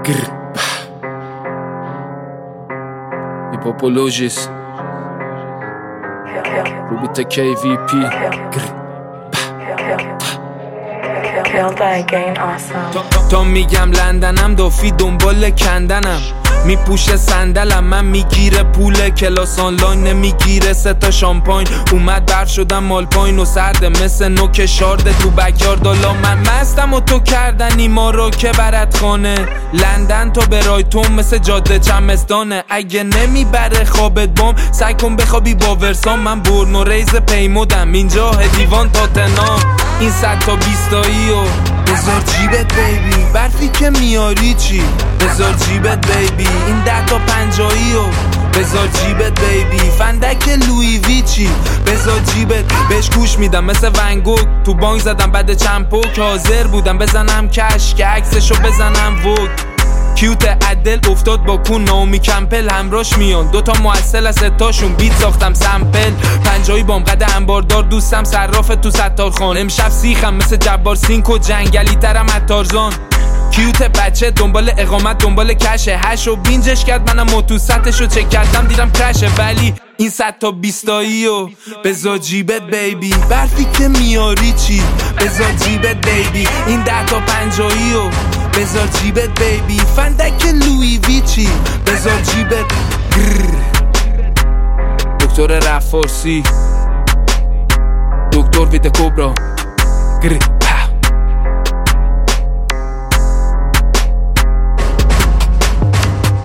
Hippopologist Rubita KVP تا میگم لندنم دافی دنبال کندنم میپوشه صندلم من میگیره پول کلاس آنلاین نمیگیره 3 شامپاین اومد بر شدم مال پایین و سرده مثل نوک شارده تو بکیارد دالا من مستم و تو کردنی ما رو که برات خانه لندن تا برایتون مثل جاده چمستانه اگه نمیبره خوابت بام سعی کن بخوابی با ورسام من برن و ریز پیمودم اینجا هدیوان تاتنام این 100 تا 20 تایی و بذار جیبت بیبی برفی که میاری چی بذار جیبت بیبی این 10 تا 50 و بذار جیبت بیبی فندک لوی ویچی بذار جیبت بهش گوش میدم مثل ونگوک تو بانک زدم بعد چند پوک حاضر بودم بزنم کش که عکسشو بزنم وک کیوت عدل افتاد با کون نامی کمپل همراش میان 2 تا معسل از 3 تاشون بیت ساختم سمپل 50 بام قد انباردار دوستم صراف تو ستار خان امشب سیخم مثل جبار سینک و جنگلی ترم اتارزان کیوت بچه دنبال اقامت دنبال کشه هش و بینجش کرد منم موتوستشو چک کردم دیدم کرشه ولی این 100 تا 20 تایی و بذار جیبت بیبی برفی که میاری چی بذار جیبت بیبی این 10 تا 50 و بذار جیبت بیبی فندک لوی ویچی بذار جیبت دکتر رفارسی دکتر ویده کوبرا